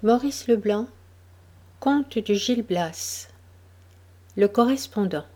Maurice Leblanc, Comte de Gil Blas, le correspondant.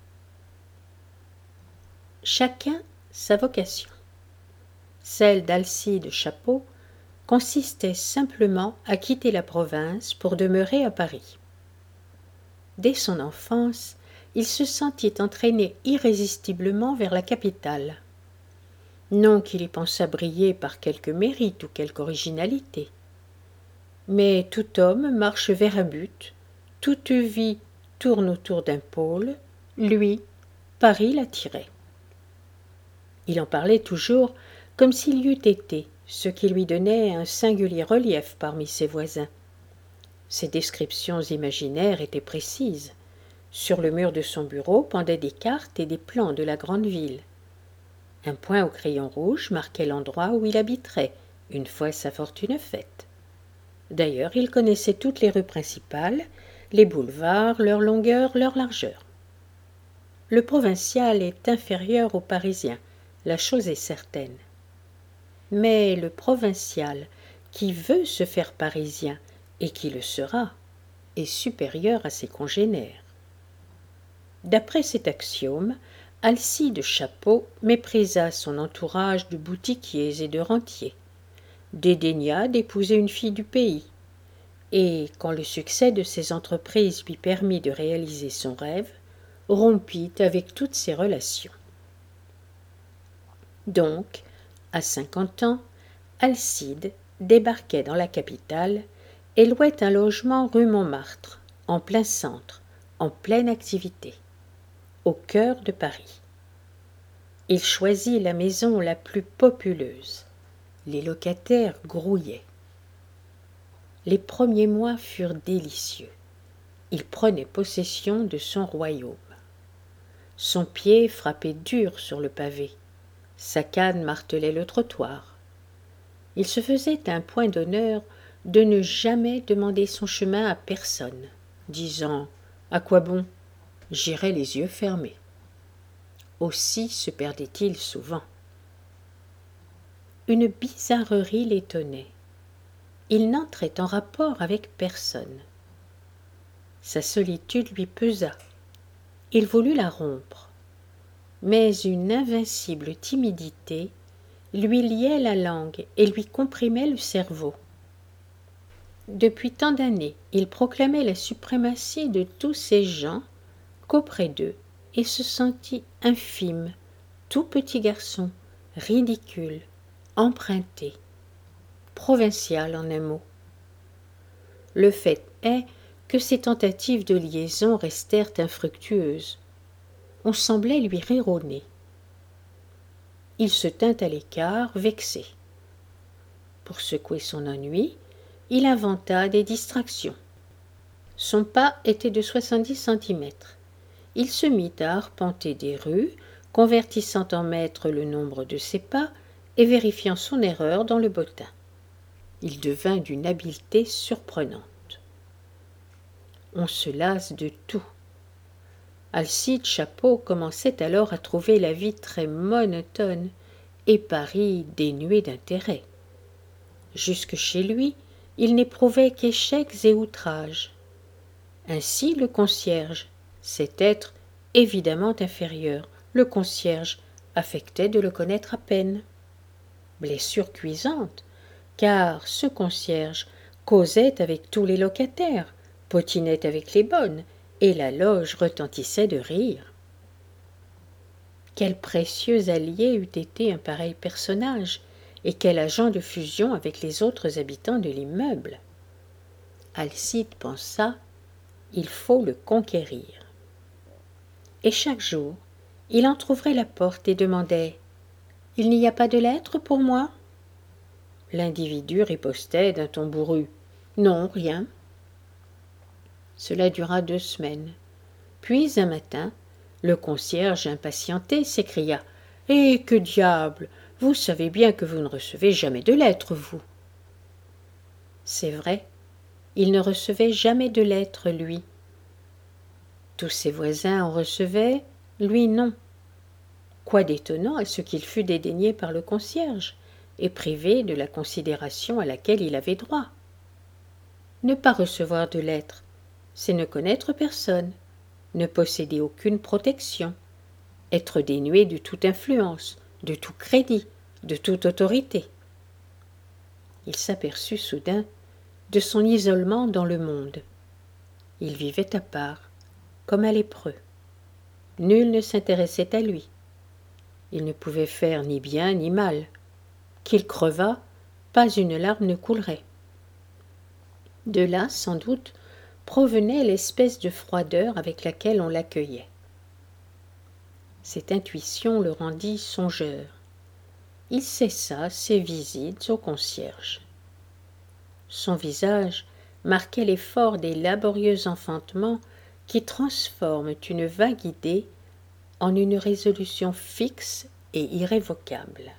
Chacun sa vocation. Celle d'Alcide Chapeau consistait simplement à quitter la province pour demeurer à Paris. Dès son enfance, il se sentit entraîné irrésistiblement vers la capitale. Non qu'il y pensât briller par quelque mérite ou quelque originalité. Mais tout homme marche vers un but, toute vie tourne autour d'un pôle, lui, Paris l'attirait. Il en parlait toujours comme s'il y eût été, ce qui lui donnait un singulier relief parmi ses voisins. Ses descriptions imaginaires étaient précises. Sur le mur de son bureau pendaient des cartes et des plans de la grande ville. Un point au crayon rouge marquait l'endroit où il habiterait, une fois sa fortune faite. D'ailleurs, il connaissait toutes les rues principales, les boulevards, leur longueur, leur largeur. Le provincial est inférieur au parisien, la chose est certaine. Mais le provincial qui veut se faire parisien et qui le sera est supérieur à ses congénères. D'après cet axiome, Alcide Chapeau méprisa son entourage de boutiquiers et de rentiers, dédaigna d'épouser une fille du pays, et, quand le succès de ses entreprises lui permit de réaliser son rêve, rompit avec toutes ses relations. Donc, à 50 ans, Alcide débarquait dans la capitale et louait un logement rue Montmartre, en plein centre, en pleine activité, au cœur de Paris. Il choisit la maison la plus populeuse. Les locataires grouillaient. Les premiers mois furent délicieux. Il prenait possession de son royaume. Son pied frappait dur sur le pavé. Sa canne martelait le trottoir. Il se faisait un point d'honneur de ne jamais demander son chemin à personne, disant « À quoi bon ? J'irai les yeux fermés ». Aussi se perdait-il souvent. Une bizarrerie l'étonnait. Il n'entrait en rapport avec personne. Sa solitude lui pesa. Il voulut la rompre. Mais une invincible timidité lui liait la langue et lui comprimait le cerveau. Depuis tant d'années, il proclamait la suprématie de tous ces gens qu'auprès d'eux, il se sentit infime, tout petit garçon, ridicule, emprunté, provincial en un mot. Le fait est que ses tentatives de liaison restèrent infructueuses. On semblait lui rire au nez. Il se tint à l'écart, vexé. Pour secouer son ennui, il inventa des distractions. Son pas était de 70 centimètres. Il se mit à arpenter des rues, convertissant en mètres le nombre de ses pas et vérifiant son erreur dans le bottin. Il devint d'une habileté surprenante. On se lasse de tout. Alcide Chapeau commençait alors à trouver la vie très monotone et Paris dénué d'intérêt. Jusque chez lui, il n'éprouvait qu'échecs et outrages. Ainsi le concierge, cet être évidemment inférieur, le concierge affectait de le connaître à peine. Blessure cuisante, car ce concierge causait avec tous les locataires, potinait avec les bonnes, et la loge retentissait de rire. Quel précieux allié eût été un pareil personnage, et quel agent de fusion avec les autres habitants de l'immeuble. Alcide pensa, il faut le conquérir. Et chaque jour, il entr'ouvrait la porte et demandait « Il n'y a pas de lettre pour moi ?» L'individu ripostait d'un ton bourru « Non, rien. » Cela dura 2 semaines. Puis, un matin, le concierge impatienté s'écria « Eh, que diable! Vous savez bien que vous ne recevez jamais de lettres, vous. » C'est vrai, il ne recevait jamais de lettres, lui. Tous ses voisins en recevaient, lui non. Quoi d'étonnant à ce qu'il fût dédaigné par le concierge et privé de la considération à laquelle il avait droit. Ne pas recevoir de lettres, c'est ne connaître personne, ne posséder aucune protection, être dénué de toute influence, de tout crédit, de toute autorité. Il s'aperçut soudain de son isolement dans le monde. Il vivait à part, comme un lépreux. Nul ne s'intéressait à lui. Il ne pouvait faire ni bien ni mal. Qu'il crevât, pas une larme ne coulerait. De là, sans doute, provenait l'espèce de froideur avec laquelle on l'accueillait. Cette intuition le rendit songeur. Il cessa ses visites au concierge. Son visage marquait l'effort des laborieux enfantements qui transforment une vague idée en une résolution fixe et irrévocable.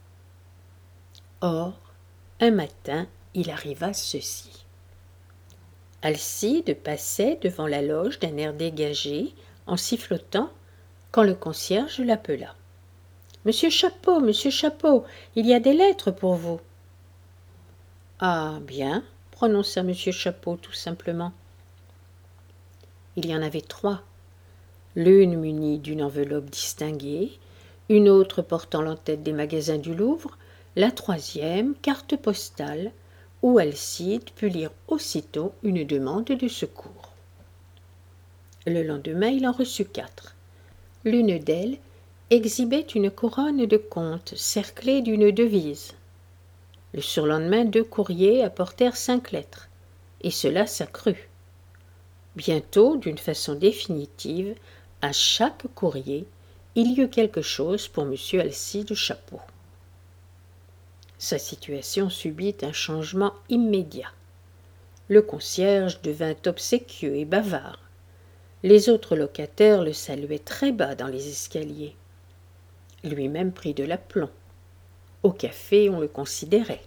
Or, un matin, il arriva ceci. Alcide passait devant la loge d'un air dégagé, en sifflotant, quand le concierge l'appela. « Monsieur Chapeau, il y a des lettres pour vous. » « Ah, bien, » prononça monsieur Chapeau tout simplement. Il y en avait 3, l'une munie d'une enveloppe distinguée, une autre portant l'entête des magasins du Louvre, la 3e, carte postale, où Alcide put lire aussitôt une demande de secours. Le lendemain, il en reçut 4. L'une d'elles exhibait une couronne de comte cerclée d'une devise. Le surlendemain, 2 courriers apportèrent 5 lettres, et cela s'accrut. Bientôt, d'une façon définitive, à chaque courrier, il y eut quelque chose pour M. Alcide Chapeau. Sa situation subit un changement immédiat. Le concierge devint obséquieux et bavard. Les autres locataires le saluaient très bas dans les escaliers. Lui-même prit de l'aplomb. Au café, on le considérait.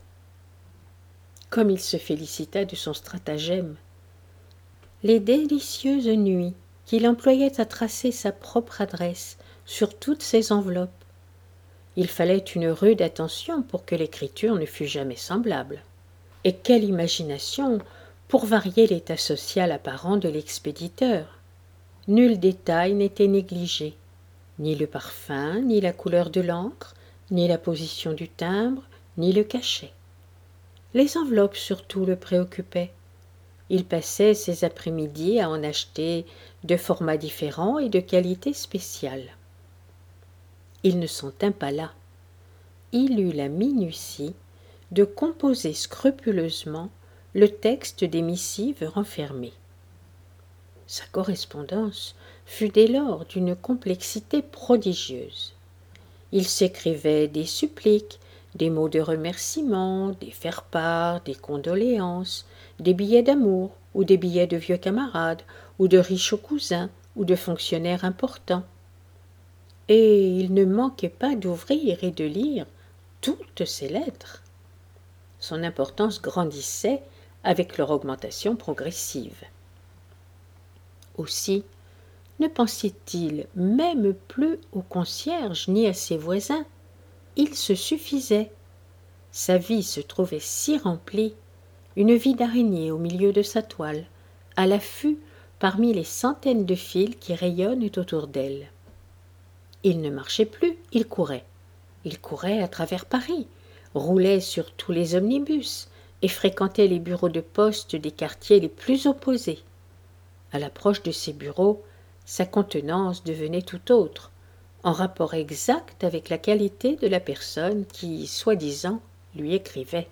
Comme il se félicita de son stratagème. Les délicieuses nuits qu'il employait à tracer sa propre adresse sur toutes ses enveloppes. Il fallait une rude attention pour que l'écriture ne fût jamais semblable. Et quelle imagination pour varier l'état social apparent de l'expéditeur. Nul détail n'était négligé, ni le parfum, ni la couleur de l'encre, ni la position du timbre, ni le cachet. Les enveloppes surtout le préoccupaient. Il passait ses après-midi à en acheter de formats différents et de qualité spéciale. Il ne s'en tint pas là. Il eut la minutie de composer scrupuleusement le texte des missives renfermées. Sa correspondance fut dès lors d'une complexité prodigieuse. Il s'écrivait des suppliques, des mots de remerciement, des faire-part, des condoléances, des billets d'amour ou des billets de vieux camarades ou de riches cousins ou de fonctionnaires importants. Et il ne manquait pas d'ouvrir et de lire toutes ces lettres. Son importance grandissait avec leur augmentation progressive. Aussi, ne pensait-il même plus au concierge ni à ses voisins. Il se suffisait. Sa vie se trouvait si remplie, une vie d'araignée au milieu de sa toile, à l'affût parmi les centaines de fils qui rayonnent autour d'elle. Il ne marchait plus, il courait. Il courait à travers Paris, roulait sur tous les omnibus et fréquentait les bureaux de poste des quartiers les plus opposés. À l'approche de ces bureaux, sa contenance devenait tout autre, en rapport exact avec la qualité de la personne qui, soi-disant, lui écrivait.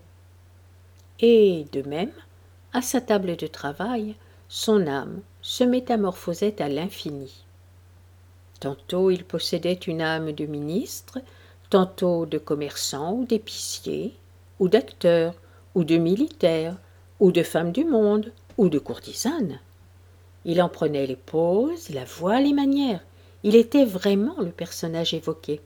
Et, de même, à sa table de travail, son âme se métamorphosait à l'infini. Tantôt il possédait une âme de ministre, tantôt de commerçant ou d'épicier, ou d'acteur, ou de militaire, ou de femme du monde, ou de courtisane. Il en prenait les poses, la voix, les manières. Il était vraiment le personnage évoqué.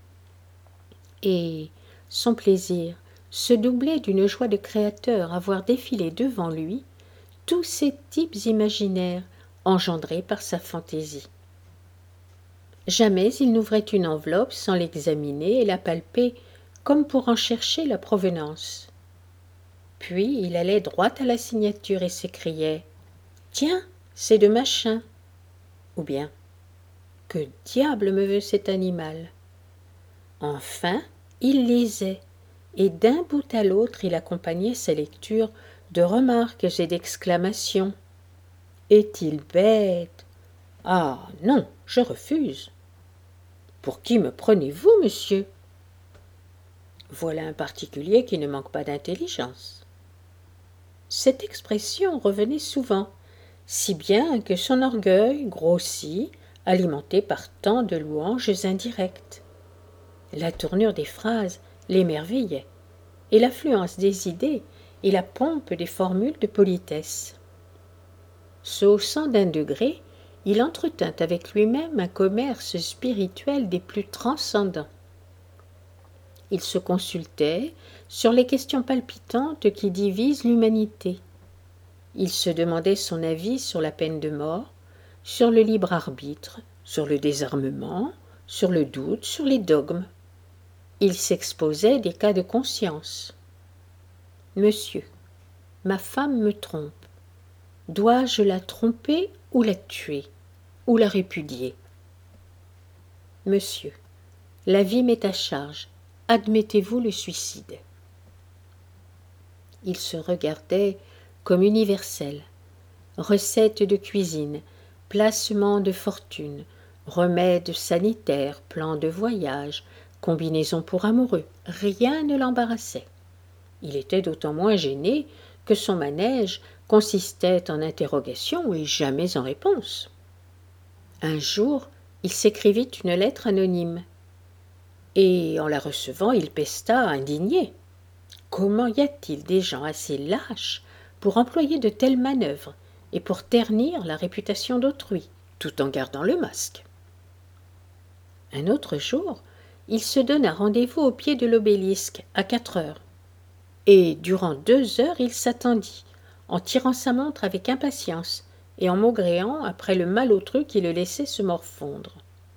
Et son plaisir se doublait d'une joie de créateur à voir défiler devant lui tous ces types imaginaires engendrés par sa fantaisie. Jamais il n'ouvrait une enveloppe sans l'examiner et la palper comme pour en chercher la provenance. Puis il allait droit à la signature et s'écriait « Tiens, c'est de machin !» ou bien « Que diable me veut cet animal ?» Enfin, il lisait, et d'un bout à l'autre il accompagnait sa lecture de remarques et d'exclamations. « Est-il bête ? Ah non, je refuse. »« Pour qui me prenez-vous, monsieur ?» Voilà un particulier qui ne manque pas d'intelligence. Cette expression revenait souvent, si bien que son orgueil grossit, alimenté par tant de louanges indirectes. La tournure des phrases l'émerveillait, et l'affluence des idées et la pompe des formules de politesse. Se haussant d'un degré, il entretint avec lui-même un commerce spirituel des plus transcendants. Il se consultait sur les questions palpitantes qui divisent l'humanité. Il se demandait son avis sur la peine de mort, sur le libre arbitre, sur le désarmement, sur le doute, sur les dogmes. Il s'exposait des cas de conscience. « Monsieur, ma femme me trompe. Dois-je la tromper ou la tuer, ou la répudier ? Monsieur, la vie m'est à charge. Admettez-vous le suicide ? » Il se regardait comme universel. Recettes de cuisine, placements de fortune, remèdes sanitaires, plans de voyage, combinaisons pour amoureux, rien ne l'embarrassait. Il était d'autant moins gêné que son manège consistait en interrogations et jamais en réponses. Un jour, il s'écrivit une lettre anonyme. Et en la recevant, il pesta, indigné. Comment y a-t-il des gens assez lâches pour employer de telles manœuvres et pour ternir la réputation d'autrui, tout en gardant le masque ? Un autre jour, il se donna rendez-vous au pied de l'obélisque, à 4 heures. Et durant 2 heures, il s'attendit, en tirant sa montre avec impatience et en maugréant après le malotru qui le laissait se morfondre.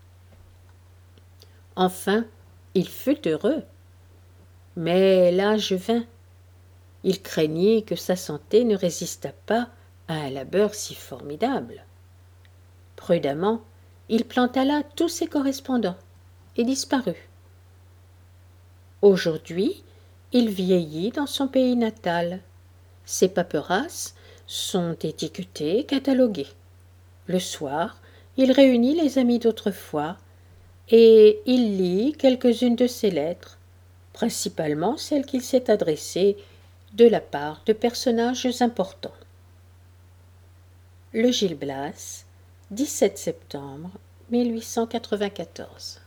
Enfin, il fut heureux. Mais l'âge vint. Il craignit que sa santé ne résistât pas à un labeur si formidable. Prudemment, il planta là tous ses correspondants et disparut. Aujourd'hui, il vieillit dans son pays natal. Ses paperasses sont étiquetées, cataloguées. Le soir, il réunit les amis d'autrefois et il lit quelques-unes de ses lettres, principalement celles qu'il s'est adressées de la part de personnages importants. Le Gil Blas, 17 septembre 1894.